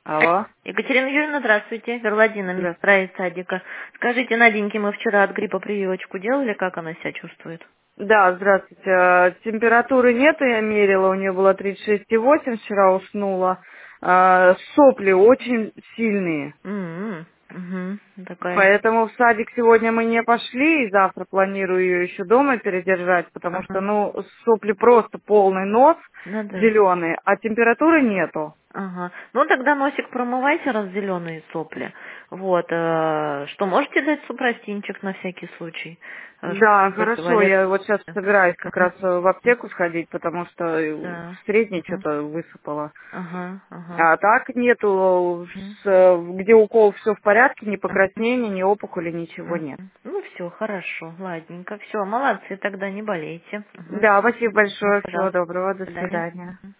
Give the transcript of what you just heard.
Алло. Екатерина Юрьевна, здравствуйте. Верлодина, Здравствуйте. медсестра из садика. Скажите, Наденьке мы вчера от гриппа прививочку делали, как она себя чувствует? Да, здравствуйте. Температуры нету, я мерила, у нее было 36,8, вчера уснула. Сопли очень сильные. Угу. Такая. Поэтому в садик сегодня мы не пошли, и завтра планирую ее еще дома передержать, потому что, Ага. сопли просто полный нос, Ну да. зеленый, а температуры нету. Ага. Ну тогда носик промывайте, раз зеленые сопли. Вот. Что, можете дать супрастинчик на всякий случай? Да, Чтобы хорошо, я вот сейчас собираюсь как раз Ага. в аптеку сходить, потому что в Да. средней Ага. что-то высыпало. Ага. А так нету, Мгм. где укол все в порядке, ни Мгм. покраснения, ни опухоли, ничего Мгм. нет. Ну все, хорошо, ладненько. Все, молодцы, тогда не болейте. Да, спасибо большое, всего Пожалуйста, доброго, до до свидания. свидания.